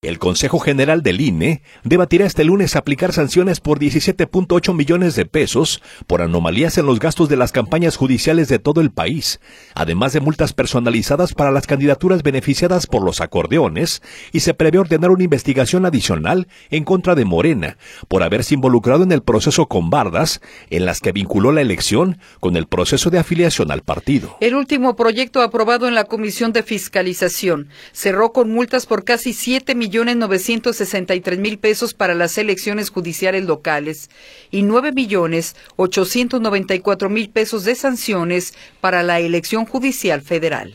El Consejo General del INE debatirá este lunes aplicar sanciones por 17.8 millones de pesos por anomalías en los gastos de las campañas judiciales de todo el país, además de multas personalizadas para las candidaturas beneficiadas por los acordeones, y se prevé ordenar una investigación adicional en contra de Morena por haberse involucrado en el proceso con bardas, en las que vinculó la elección con el proceso de afiliación al partido. El último proyecto aprobado en la Comisión de Fiscalización cerró con multas por casi 7.963.000 pesos para las elecciones judiciales locales y 9.894.000 pesos de sanciones para la elección judicial federal.